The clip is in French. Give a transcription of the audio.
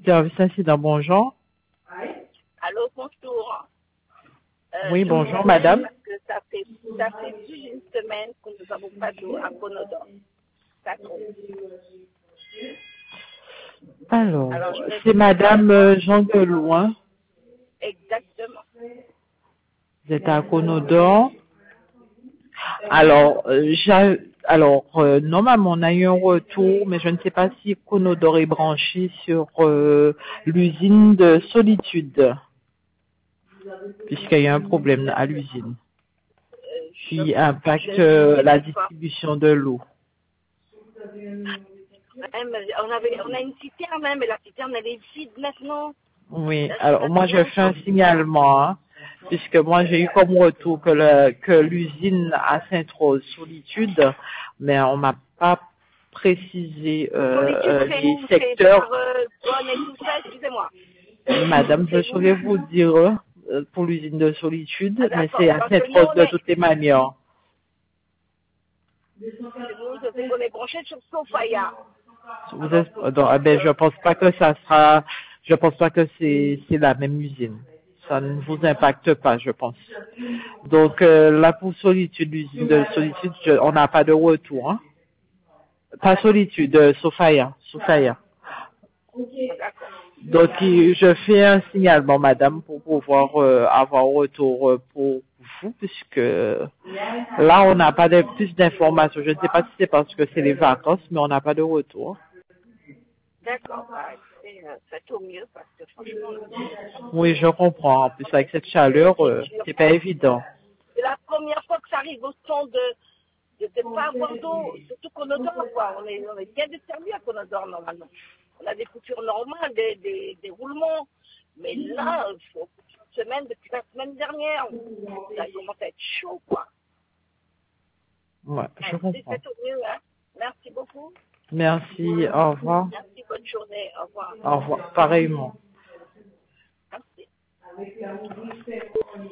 service incident, bonjour. Allô, bonjour. Oui, Je bonjour, vous madame. appelle parce que ça fait plus d'une semaine que nous n'avons pas d'eau à Conodore. D'accord. Alors, Alors, je vais c'est vous dire madame pourquoi. Jean Delouin. Exactement. Vous êtes à Conodore. Alors, normalement, on a eu un retour, mais je ne sais pas si Conodore est branché sur l'usine de Solitude, puisqu'il y a un problème à l'usine qui impacte Je la sais pas. distribution de l'eau. Même, on a une citerne, même, mais la citerne, elle est vide maintenant. Oui, Là, je alors passe moi je rien fais sur un le citerne. signalement, hein, puisque moi j'ai eu comme retour que l'usine à Sainte-Rose Solitude, mais on m'a pas précisé Solitude, c'est les où? C'est secteurs. par Bonne et tout ça, excusez-moi. Madame, je C'est où? saurais vous dire pour l'usine de Ah, Solitude, mais c'est d'accord. à Parce que nous, Sainte-Rose de toutes les manières. je sais qu'on est branché sur Sofaya. Vous Alors, êtes, je donc, pense je pense pas que ça sera, je pense pas que c'est la même usine. Ça ne vous impacte pas, je pense. Donc là pour Solitude, l'usine de Solitude, on n'a pas de retour. Hein. Pas Solitude, Sofaya. d'accord. Donc je fais un signalement, madame, pour pouvoir avoir un retour pour vous, puisque là on n'a pas de plus d'informations. Je ne sais pas si c'est parce que c'est les vacances, mais on n'a pas de retour. D'accord. Bah, écoutez, faites au mieux parce que franchement, Oui, je comprends. En plus avec cette chaleur, c'est dur. c'est pas évident. C'est la première fois que ça arrive au son de pas avoir d'eau, surtout Conodore, quoi. On est bien desservi à Conodore, normalement. On a des coutures normales, des roulements. Mais là, depuis la semaine dernière, ça commence à être chaud, quoi. Ouais, Bah, je écoutez, comprends. faites au mieux, hein. Merci beaucoup. Merci, au revoir. Merci, bonne journée. Au revoir. Au revoir, pareillement.